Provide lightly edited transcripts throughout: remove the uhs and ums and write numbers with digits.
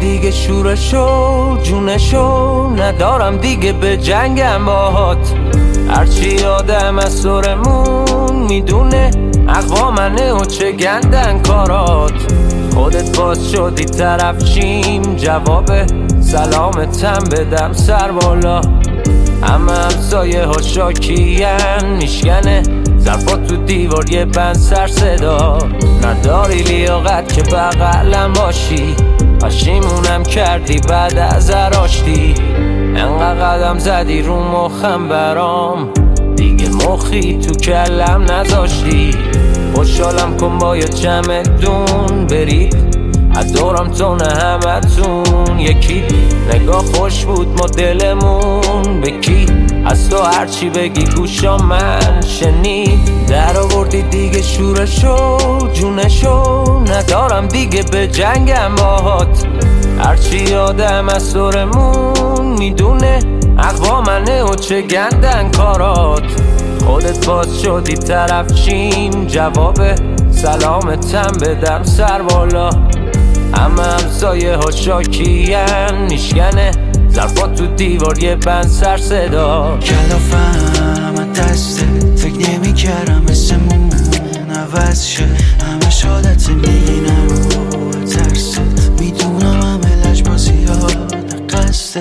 دیگه شورشو جونشو ندارم دیگه به جنگم باهات. هرچی آدم از سرمون میدونه اقوا منه و چه گندن کارات. خودت باز شدی طرف چیم جواب سلامتم بدم سر بالا. همه همسایه ها شاکین میشکنه ظرفات تو دیوار یه بند سر صدا. نداری لیاقت که بغلم باشی پشیمونم کردی بعد از راشتی. انقدر قدم زدی رو مخم برام دیگه مخی تو کلم نذاشتی. خوشحالم کن با یه چمدون برید از دورم تو نه همتون یکی. نگاه خوش بود ما دلمون به کی از تو هرچی بگی گوشا من شنید. در آوردی دیگه شورشو جونشو ندارم دیگه به جنگم باهات. هرچی آدم از سرمون میدونه اقوا منه و چه گندن کارات. خودت باز شدی طرف چیم جواب سلامتم بدم سر بالا. همه همسایه ها شاکین میشکنه ظرفات تو دیوار یه بند سر صدا. کلافم از دستت فکر نمی کردم اسمون عوض شه. همه شادت میگی نرو ترست میدونم همه لجبازیات قصده.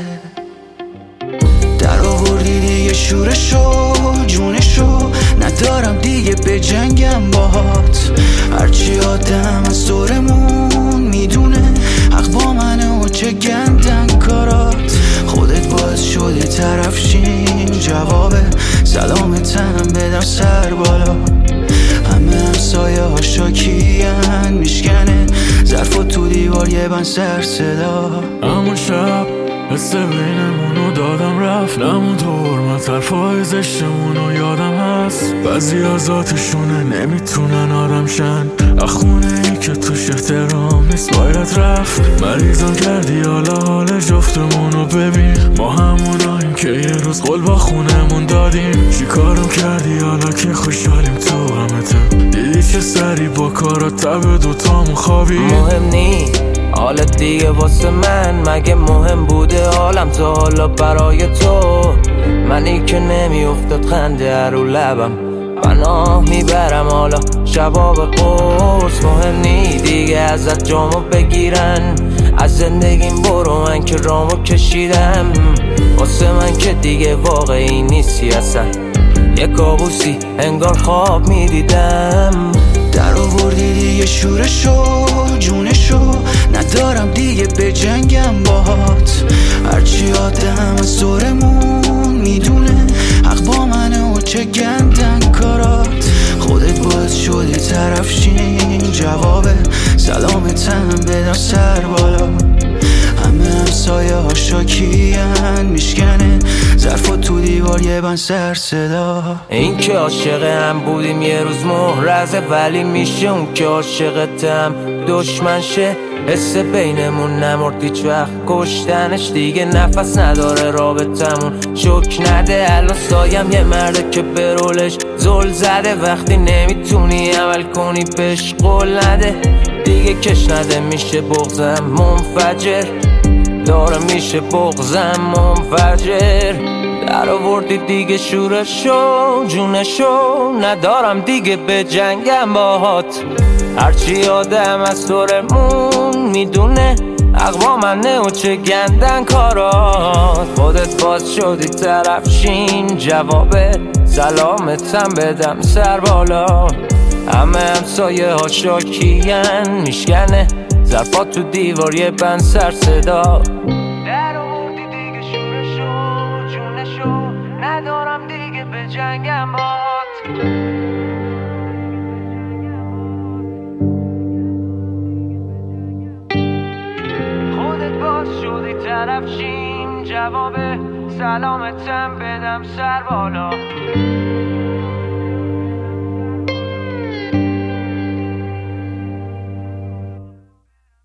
در آوردی دیگه شورشو جونشو ندارم دیگه به جنگم باهات. هرچی آدم از دورمون میدونه حق با منه و چه گندن کارات. خودت باز شدی طرف شین جواب سلامتم بدم سر بالا. همه همسایه ها شاکین میشکنه ظرفات تو دیوار یه بند سر صدا. همون شب حس بینمونو دادم رفت نمون دور من طرفای زشتمونو یادم هست. بعضی از ذاتشونه نمیتونن آدم شن اخونه ای که توش احترام نیست باید رفت. مریضم کردی حال جفتمونو ببین ما هموناییم که یه روز قول با خونمون دادیم. چی کارم کردی حالا که خوشحالیم تو غمتم دیدی چه سری با کارات تب دوتامون خوابی. مهم نی حالت دیگه واسه من مگه مهم بوده حالم تا حالا برای تو. منی که نمیافتاد خنده رو لبم پناه میبرم حالا شباب قرص. مهم نی دیگه ازت جامو بگیرن از زندگیم برو من که رامو کشیدم. واسه من که دیگه واقعی نیستی اصلا یه کابوسی انگار خواب میدیدم. در آوردی دیگه شورشو جونشو ندارم دیگه به جنگم باهات. هرچی آدم از دورمون میدونه حق با منه و چه گندن کارات. خودت باز شدی طرف شین جواب سلامتم بدم سر بالا. همه همسایه ها شاکین میشکنه ظرفات تو دیوار یه بند سر صدا. این که عاشق هم بودیم یه روز محرزه ولی میشه اون که عاشقتم دشمن شه. حس بینمون نمرد هیچ وقت کشتنش دیگه نفس نداره رابطمون شک نده. الان سایم یه مرده که به رولش زل زده وقتی نمیتونی عمل کنی بهش قول نده. دیگه کش نده میشه بغضم منفجر داره میشه بغضم منفجر. در آوردی دیگه شورشو جونشو ندارم دیگه به جنگم باهات. هرچی آدم از دورمون میدونه اقوا منه و چه گندن کارات. خودت باز شدی طرف شین جواب سلامتم بدم سر بالا. همه همسایه ها شاکین میشکنه ظرفات تو دیوار یه بند سر صدا. در آوردی دیگه شورشو جونشو ندارم دیگه به جنگم باهات. خودت باز شدی طرف شیم جواب سلامتم بدم سر بالا.